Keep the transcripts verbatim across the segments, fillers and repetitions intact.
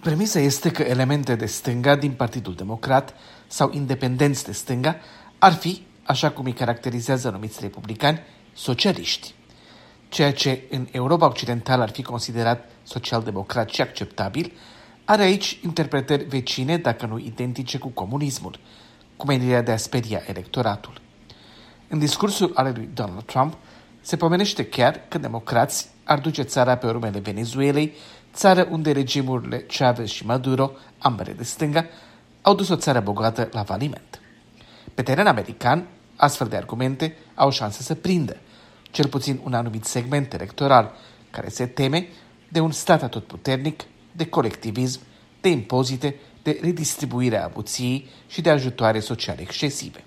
Premisa este că elemente de stânga din Partidul Democrat sau independenți de stânga ar fi, așa cum îi caracterizează anumiți republicani, socialiști. Ceea ce în Europa Occidentală ar fi considerat social-democrat și acceptabil, are aici interpretări vecine, dacă nu identice, cu comunismul, cu menirea de a speria electoratul. În discursul ale lui Donald Trump se pomenește chiar că democrați ar duce țara pe urmele Venezuelei, țară unde regimurile Chavez și Maduro, ambele de stânga, au dus o țară bogată la faliment. Pe teren american, astfel de argumente au șanse să prindă, cel puțin un anumit segment electoral, care se teme de un stat atotputernic, de colectivism, de impozite, de redistribuire a avuției și de ajutoare sociale excesive.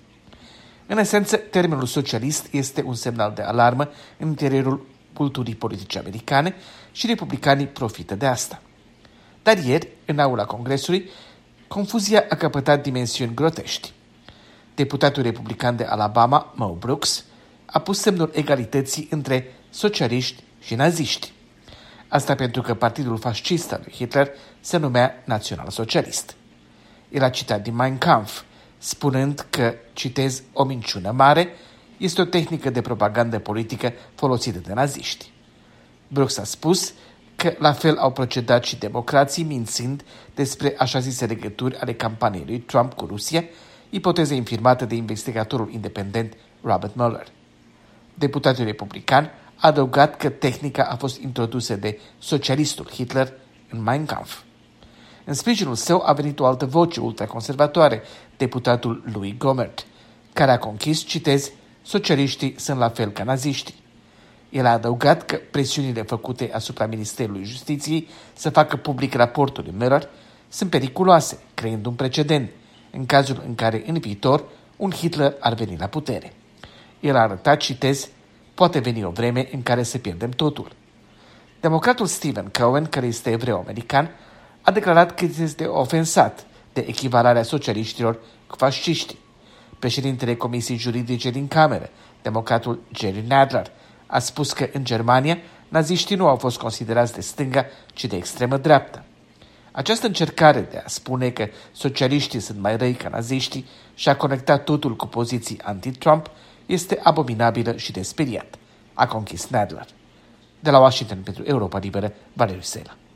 În esență, termenul socialist este un semnal de alarmă în interiorul culturii politice americane și republicanii profită de asta. Dar ieri, în aula Congresului, confuzia a căpătat dimensiuni grotești. Deputatul republican de Alabama, Mo Brooks, a pus semnul egalității între socialiști și naziști. Asta pentru că partidul fascist al lui Hitler se numea Național-Socialist. El a citat din Mein Kampf, spunând că, citez, o minciună mare este o tehnică de propagandă politică folosită de naziști. Brooks a spus că la fel au procedat și democrații mințind despre așa zise legături ale campaniei lui Trump cu Rusia, ipoteză infirmată de investigatorul independent Robert Mueller. Deputatul republican a adăugat că tehnica a fost introdusă de socialistul Hitler în Mein Kampf. În sprijinul său a venit o altă voce ultraconservatoare, deputatul Louis Gohmert, care a conchis, citez, socialiștii sunt la fel ca naziștii. El a adăugat că presiunile făcute asupra Ministerului Justiției să facă public raportul lui Mueller sunt periculoase, creând un precedent, în cazul în care în viitor un Hitler ar veni la putere. El a arătat, citez, poate veni o vreme în care să pierdem totul. Democratul Stephen Cohen, care este evreu-american, a declarat că este ofensat de echivalarea socialiștilor cu fasciștii. Președintele Comisiei Juridice din Cameră, democratul Jerry Nadler, a spus că în Germania naziștii nu au fost considerați de stânga, ci de extremă dreaptă. Această încercare de a spune că socialiștii sunt mai răi ca naziștii și a conectat totul cu poziții anti-Trump este abominabilă și de speriat, a conchis Nadler. De la Washington pentru Europa Liberă, Valeriu Sela.